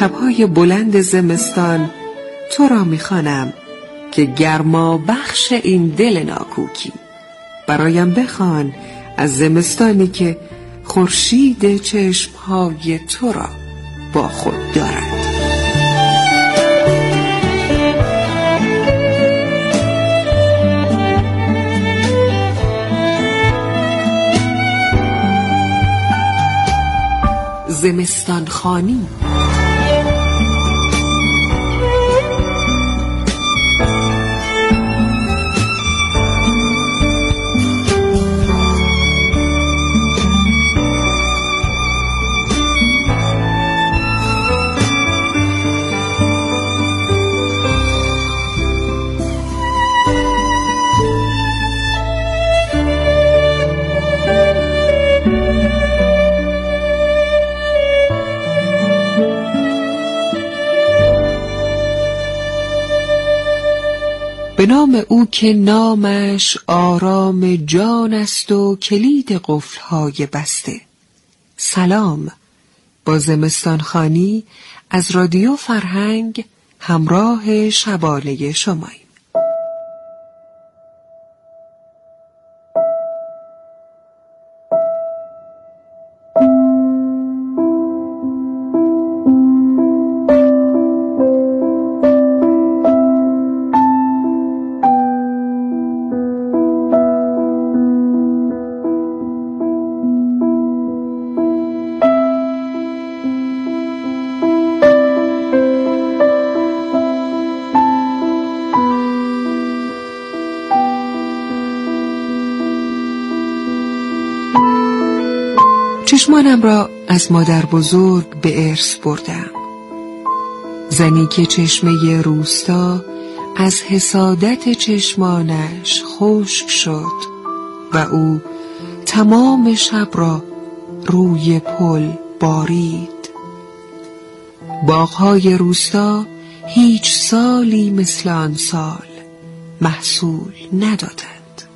شبهای بلند زمستان تو را میخوانم که گرما بخش این دل ناکوکی. برایم بخوان از زمستانی که خورشید چشمهای تو را با خود دارد. زمستان خوانی. به نام او که نامش آرام جان است و کلید قفل‌های بسته. سلام، با زمستان خوانی از رادیو فرهنگ همراه شبانه شماییم. چشمانم را از مادر بزرگ به ارث بردم. زنی که چشمه روستا از حسادت چشمانش خشک شد و او تمام شب را روی پل بارید. باغهای روستا هیچ سالی مثل آن سال محصول ندادند.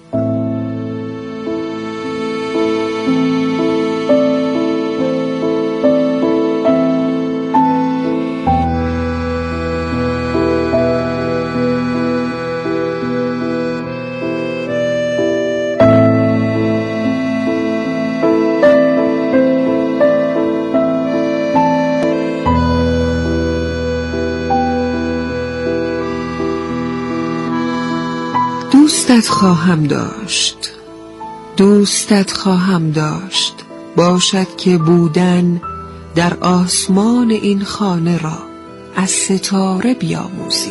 دوستت خواهم داشت باشد که بودن در آسمان این خانه را از ستاره بیاموزی.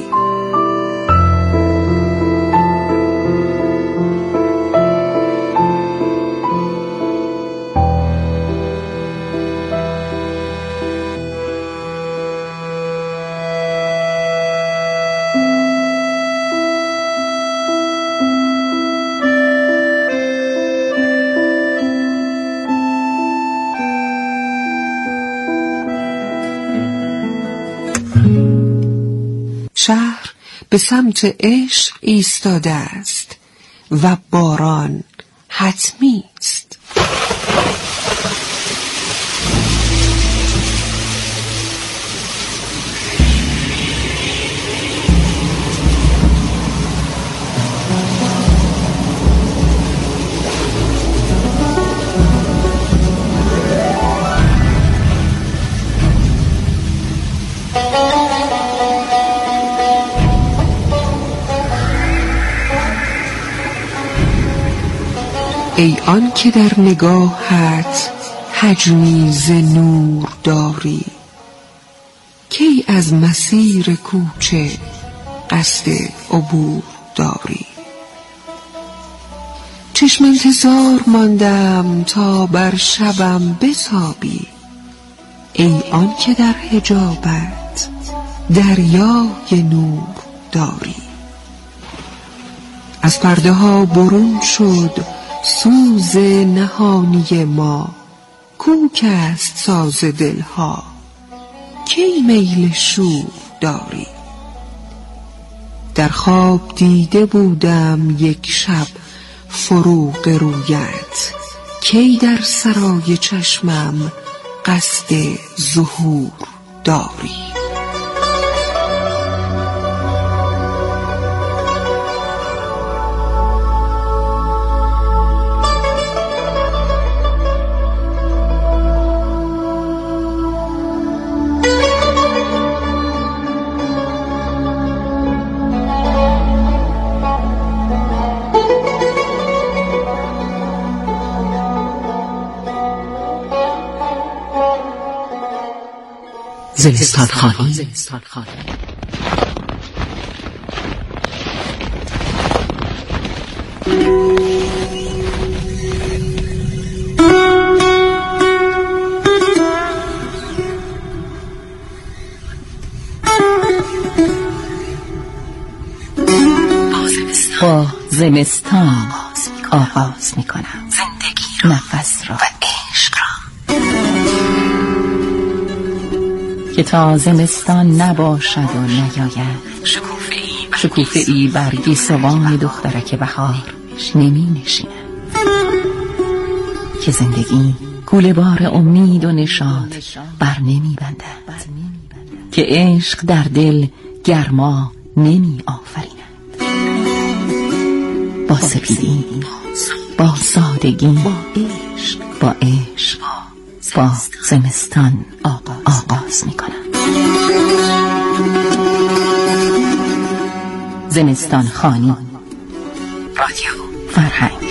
شهر به سمت عشق ایستاده است و باران حتمی است. ای آن که در نگاهت حجمی ز نور داری، کی از مسیر کوچه قصد عبور داری. چشم انتظار ماندم تا بر شبم بتابی، ای آن که در حجابت دریای نور داری. از پرده ها برون شد سوز نهانی ما، کوک است ساز دلها، کی میل شور داری. در خواب دیده بودم یک شب فروغ رویت، کی در سرای چشمم قصد ظهور داری. زمستان خانی. با زمستان آغاز می کنم زندگی را، نفس را و عشق را، که تا زمستان نباشد و نیاید شکوفه‌ای بر گیسوان دخترک بهار نمی نشیند، که زندگی کوله بار امید و نشاط بر نمی بندد، که عشق در دل گرما نمی آفریند. با سپیدی، با سادگی، با عشق، با زمستان آغاز می کنم. زمستان خانی. رادیو فرهنگ.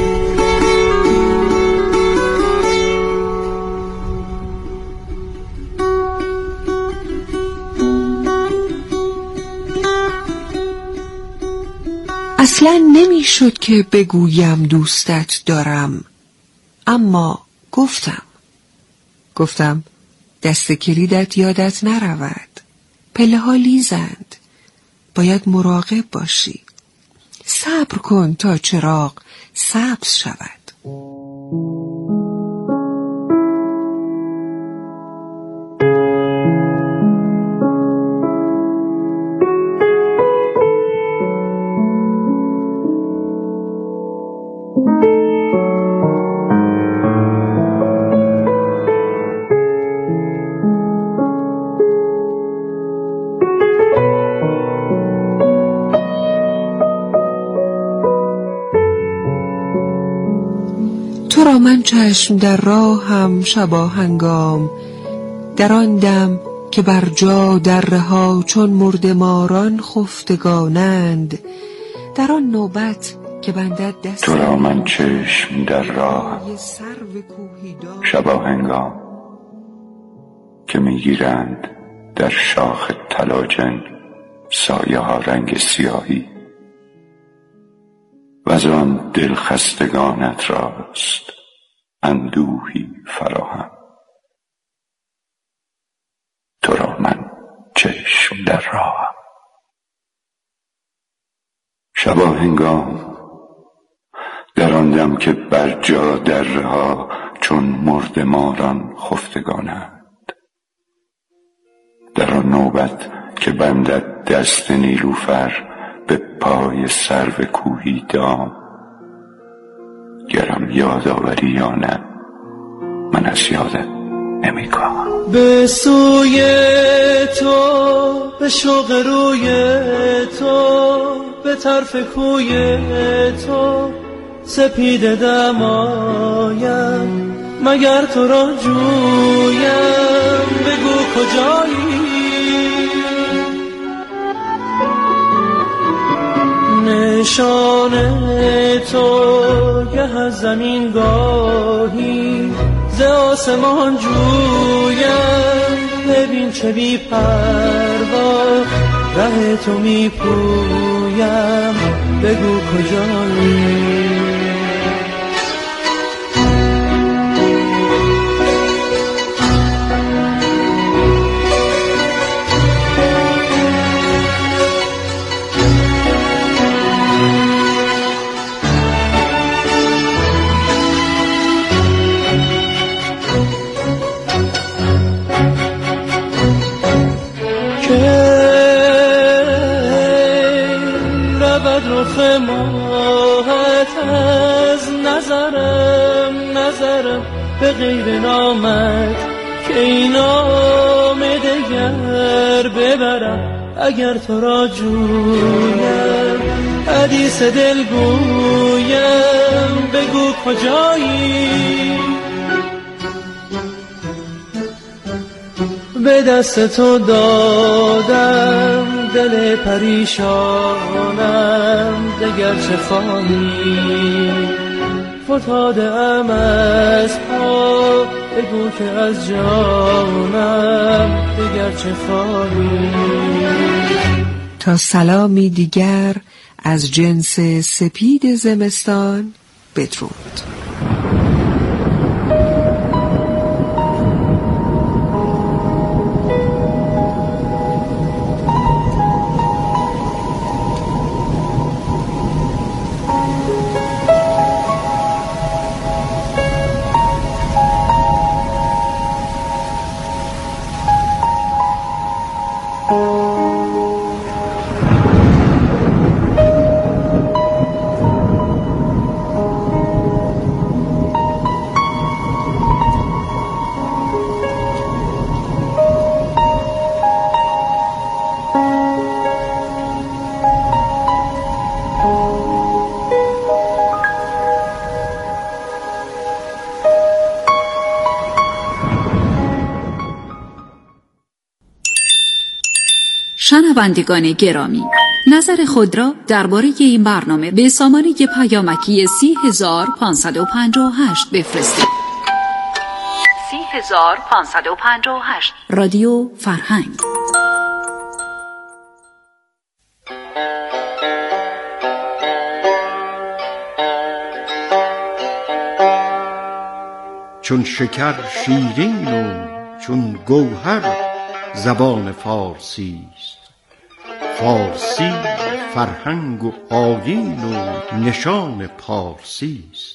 اصلا نمیشد که بگویم دوستت دارم، اما گفتم دست کلیدت یادت نرود، پله ها لیزند، باید مراقب باشی، صبر کن تا چراغ سبز شود. تو را من چشم در راهم شبا هنگام، در آن دم که بر جا دره ها چون مردماران خفتگانند، در آن نوبت که بندد دست تو را من چشم در راه شبا هنگام، که میگیرند در شاخ تلاجن سایه ها رنگ سیاهی، و از آن دل خستگانت راست اندوهی فراهم. تو را من چشم در راهم شبا هنگام، در آن دم که بر جا دره ها چون مردماران خفتگانند، در آن نوبت که بندد دست نیلوفر به پای سرو کوهی دام، گرم یاد آوری یا نه من از یادت نمی کنم. به سوی تو، به شوق روی تو، به طرف کوی تو سپیده دمایم، مگر تو را جویم بگو کجایی. نشان تو گه از زمین گاهی ز آسمان جویم، ببین چه بی پروا ره تو می پویم بگو کجایی. رخ ماهت از نظرم به غیر نامت، که این نام دگر ببرم اگر تو را جویم، حدیث دل گویم بگو کجایی. به دست تو دادم دل پریشانم، دگر چه خواهی؟ فتاده ام از پا، بگو که از جانم دگر چه خواهی؟ تا سلامی دیگر از جنس سپید زمستان بدرود. شنوندگان گرامی، نظر خود را درباره این برنامه به سامانه پیامکی 30558 بفرستید. 30558 رادیو فرهنگ. چون شکر شیرین و چون گوهر زبان فارسی است. فارسی فرهنگ و آیین و نشان پارسی است.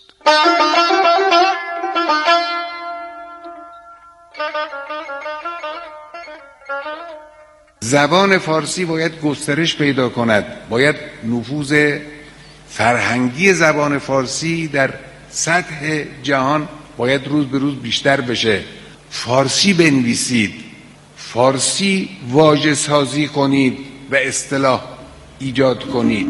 زبان فارسی باید گسترش پیدا کند، باید نفوذ فرهنگی زبان فارسی در سطح جهان باید روز به روز بیشتر بشه. فارسی بنویسید، فارسی واژه سازی کنید و اصطلاح ایجاد کنید.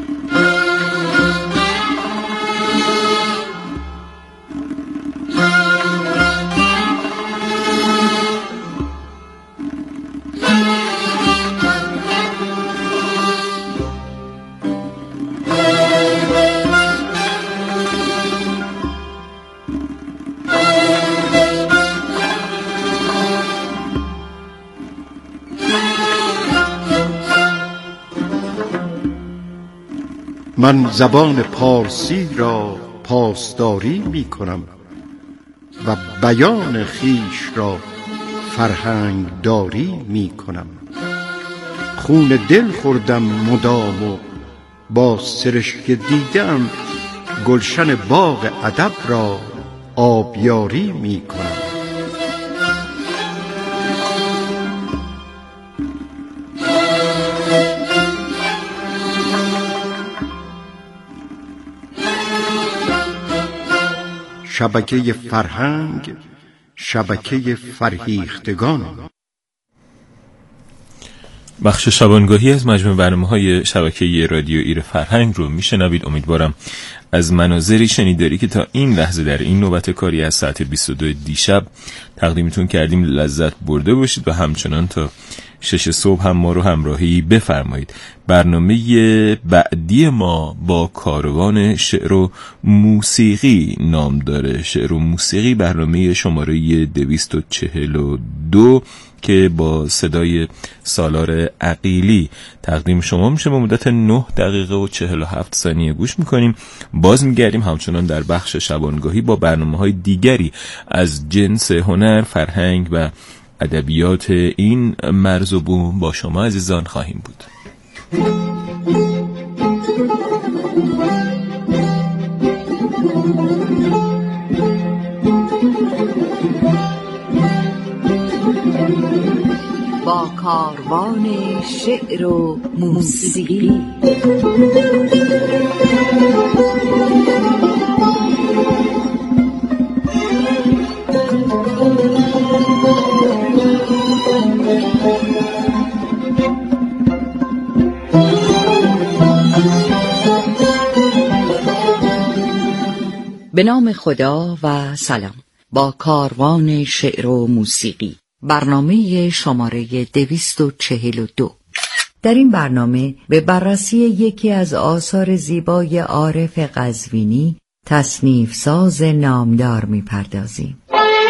من زبان پارسی را پاسداری می کنم و بیان خیش را فرهنگ داری می کنم. خون دل خوردم مدام و با سرشک دیدم گلشن باغ ادب را آبیاری می کنم. شبکه فرهنگ، شبکه فرهیختگان. بخش شبانگاهی از مجموع برنامه‌های شبکه رادیو ایر فرهنگ رو میشنوید. امیدوارم از مناظری شنیداری که تا این لحظه در این نوبت کاری از ساعت 22 دیشب تقدیمتون کردیم لذت برده باشید و همچنان تا 6 صبح هم ما رو همراهی بفرمایید. برنامه بعدی ما با کاروان شعر و موسیقی نام داره. شعر و موسیقی برنامه شماره 242 که با صدای سالار عقیلی تقدیم شما میشه. با مدت 9 دقیقه و 47 ثانیه گوش میکنیم. باز میگردیم همچنان در بخش شبانگاهی با برنامه‌های دیگری از جنس هنر، فرهنگ و ادبیات این مرز و بوم با شما عزیزان خواهیم بود. با کاروان شعر و موسیقی. به نام خدا و سلام. با کاروان شعر و موسیقی، برنامه شماره 242. در این برنامه به بررسی یکی از آثار زیبای عارف قزوینی، تصنیف ساز نامدار می‌پردازیم.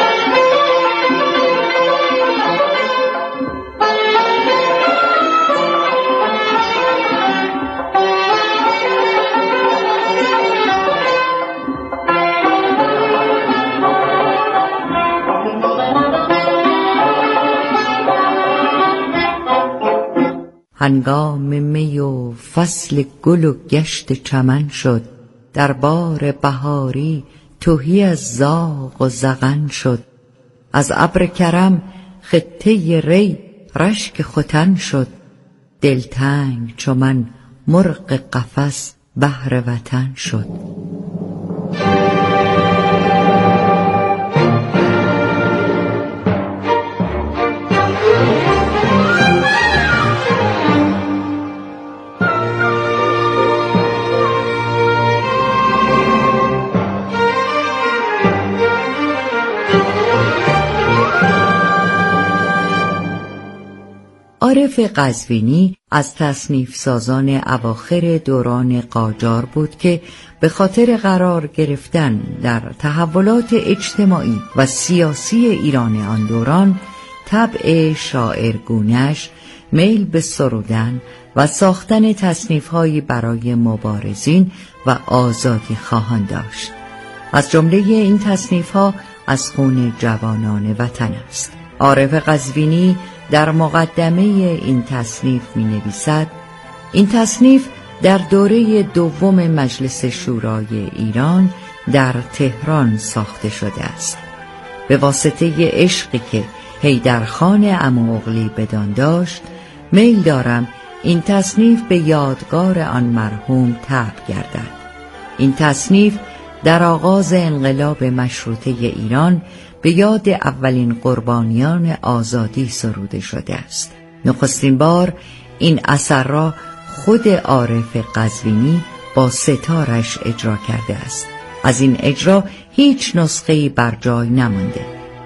هنگام می و فصل گل و گشت چمن شد، در بار بهاری تهی از زاغ و زغن شد. از ابر کرم خطه ری رشک ختن شد، دلتنگ چو من مرغ قفس بهر وطن شد. عارف قزوینی از تصنیف سازان اواخر دوران قاجار بود که به خاطر قرار گرفتن در تحولات اجتماعی و سیاسی ایران آن دوران، طبع شاعرگونش میل به سرودن و ساختن تصنیف‌هایی برای مبارزین و آزادی خواهان داشت. از جمله این تصنیف‌ها از خون جوانان وطن است. عارف قزوینی در مقدمه این تصنیف می نویسد: این تصنیف در دوره دوم مجلس شورای ایران در تهران ساخته شده است. به واسطه عشقی که حیدرخان عموغلی بدان داشت، میل دارم این تصنیف به یادگار آن مرحوم طبع گردد. این تصنیف در آغاز انقلاب مشروطه ایران به یاد اولین قربانیان آزادی سروده شده است. نخستین بار این اثر را خود عارف قزوینی با ستارش اجرا کرده است. از این اجرا هیچ نسخه‌ای بر جای نمانده.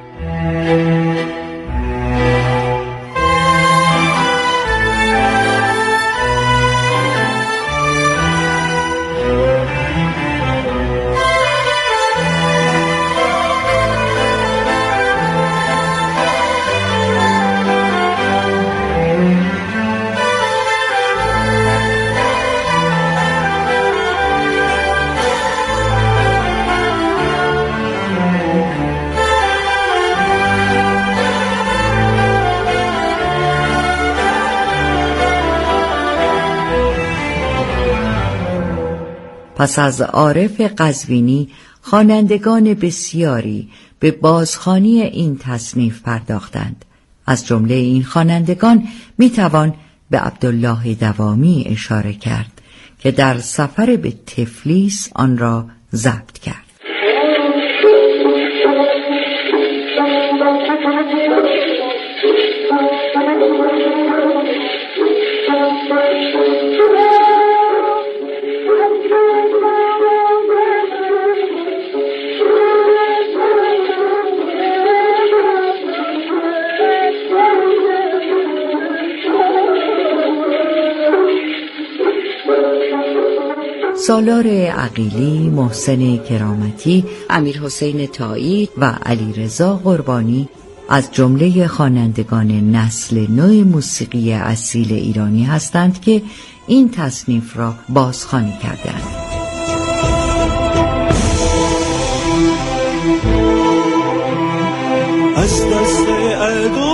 پس از عارف قزوینی، خوانندگان بسیاری به بازخوانی این تصنیف پرداختند. از جمله این خوانندگان میتوان به عبدالله دوامی اشاره کرد که در سفر به تفلیس آن را ضبط کرد. سالار عقیلی، محسن کرامتی، امیرحسین طایی و علیرضا قربانی از جمله خوانندگان نسل نو موسیقی اصیل ایرانی هستند که این تصنیف را بازخوانی کردند. از دست عدو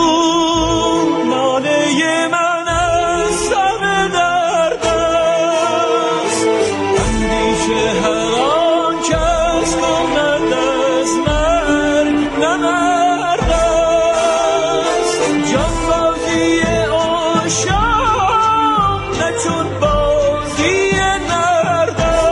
ناله من از سر درد است، اندیشه هر آن کس کند از مرگ نمرد است. جانبازی عاشق نه چون بازی نرد است.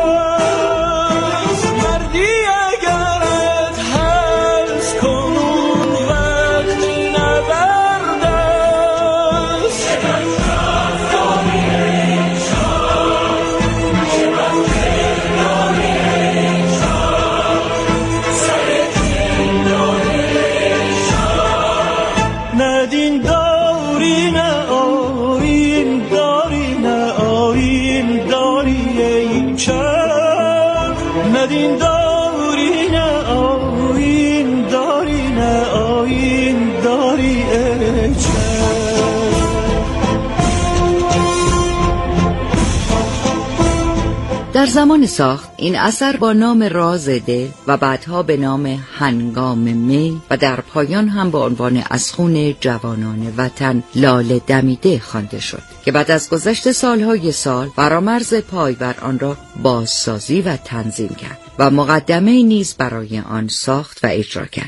نه دین داری نه آیین داری نه آیین داری ای در زمان ساخت این اثر با نام راز دل و بعدها به نام هنگام می و در پایان هم با عنوان از خون جوانان وطن لاله دمیده خوانده شد که بعد از گذشت سالهای سال فرامرز پایور آن را بازسازی و تنظیم کرد و مقدمه نیز برای آن ساخت و اجرا کرد.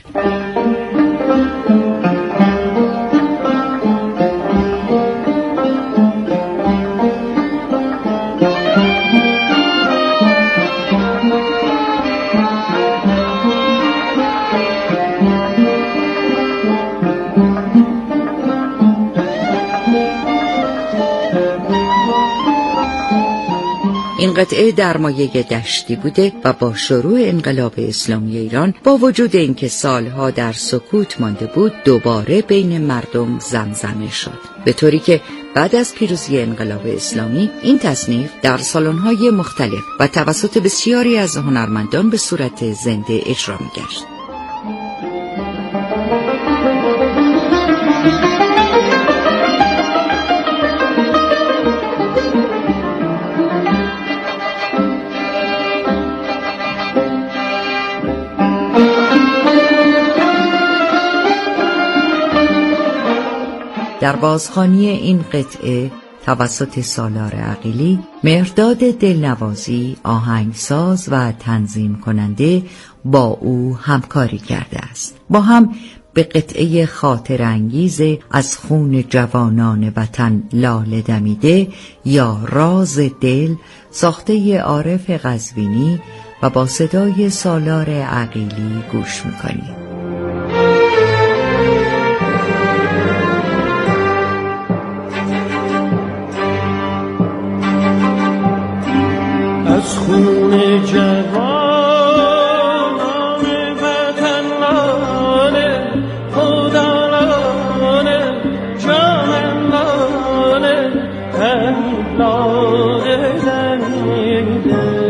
این قطعه در مایه دشتی بوده و با شروع انقلاب اسلامی ایران با وجود اینکه سالها در سکوت مانده بود دوباره بین مردم زمزمه شد، به طوری که بعد از پیروزی انقلاب اسلامی این تصنیف در سالن‌های مختلف و توسط بسیاری از هنرمندان به صورت زنده اجرا می‌گشت. در بازخوانی این قطعه توسط سالار عقیلی، مهرداد دلنوازی آهنگساز و تنظیم کننده با او همکاری کرده است. با هم به قطعه خاطر انگیز از خون جوانان وطن لاله دمیده یا راز دل ساخته عارف قزوینی و با صدای سالار عقیلی گوش می‌کنیم. از خون جوانان وطن لاله خدا لاله جان لاله همین لاله دمیده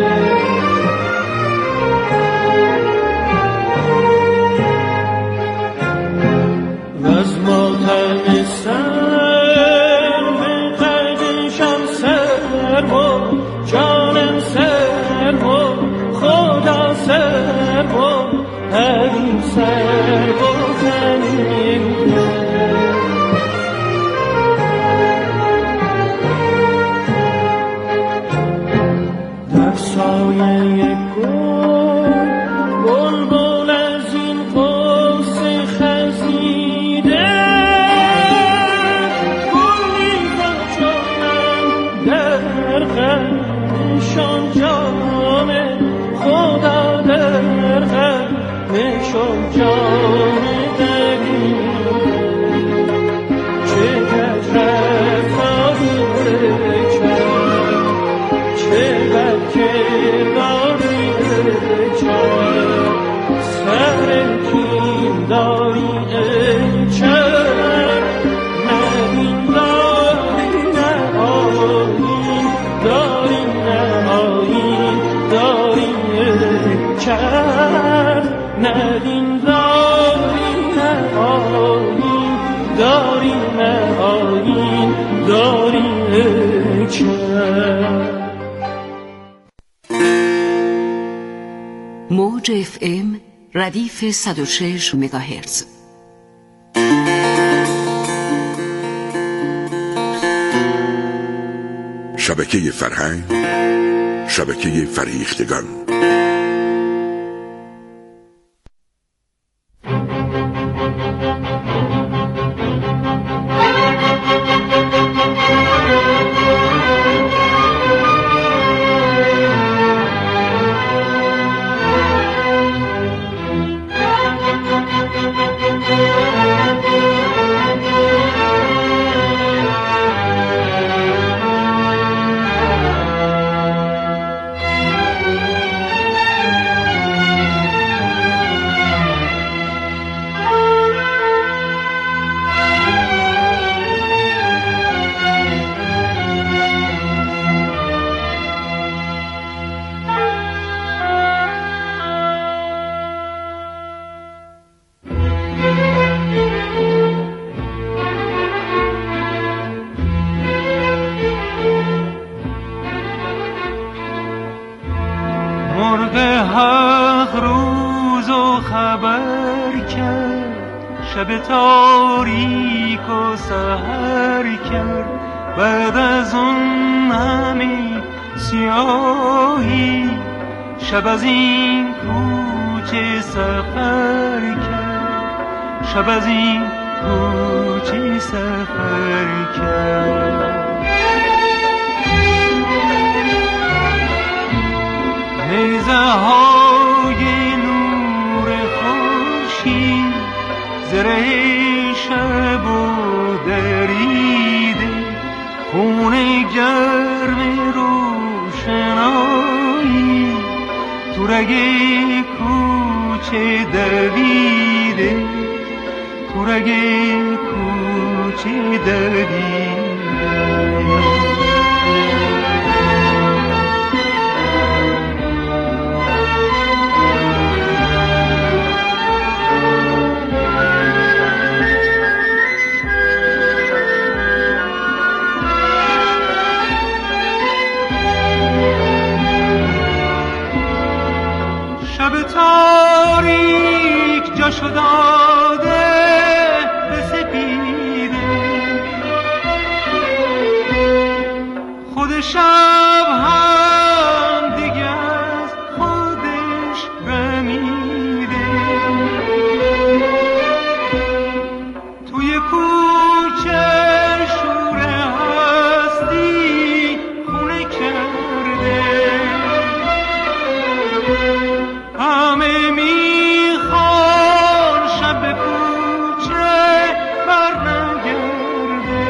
و از ماتم سر به قدشم سر و جانم سر و خدا سر و همین سر و همین در سایه گل بلبل از این قوس خزیده گلی و جانم در غمشان جامه خدا در غمشان جامه دریده چه کج رفتاری چه بد کرداری سر کین داری چر نبین داری نه آیین داری نه آیین داری چر نبین داری نه آیین داری نه آیین داری چر. موج FM ردیف 106 مگاهرتز. شبکه فرهنگ، شبکه فریختگان. مرغ حق روز و خبر کرد، شب تاریک و سحر کرد. بعد از اون همه سیاهی، شب از این کوچه سفر کرد، شب از این کوچه سفر کرد. نیزه های نور خورشید زره شب و دریده، خون گرم روشنایی تو رگ کوچه دویده، تو رگ کوچه دویده. تاریک جاشو داده به سپیده، خود شب هم دیگه از خودش رمیده. توی کوچه شور هستی خونه کرده، همه میخوان شب به کوچه برنگرده.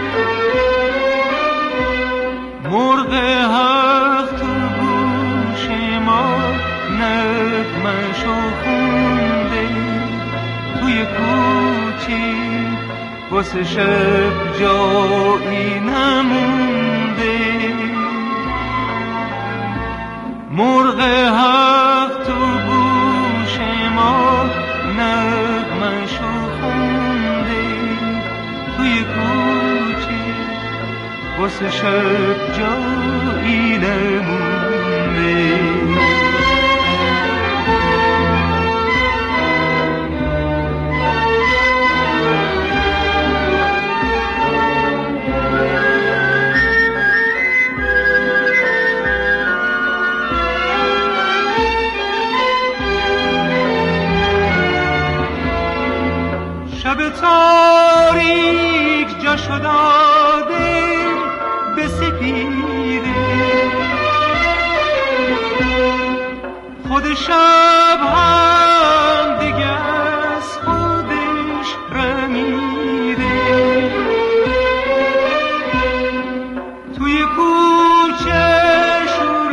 مرغ حق تو گوش ما نغمشو خونده، توی کوچه واسه شب جایی نمونده. مرغ حق تو گوش ما نغمشو خونده، توی کوچه واسه شب جایی نمونده. تاریک جاشو داده به سپیده، خود شب هم دیگه از خودش رمیده. توی کوچه شور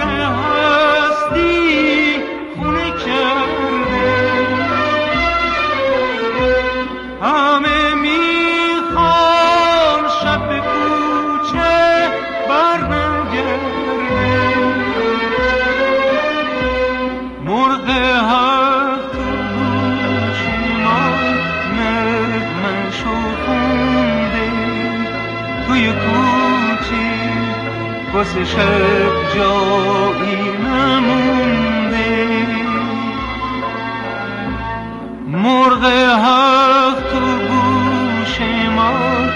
هستی خونه کرده، همه میخوان شب به کوچه برنگرده. مرغ حق تو گوش ما نغمشو خونده، توی کوچه واسه شب جایی نمونده. مرغ حق تو گوش ما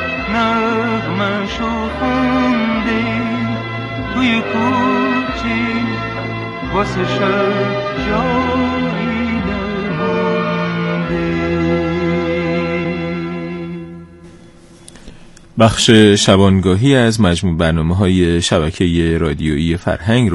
نغمشو خونده، توی کوچه واسه شب جایی نمونده. بخش شبانگاهی از مجموع برنامه‌های شبکه رادیویی فرهنگ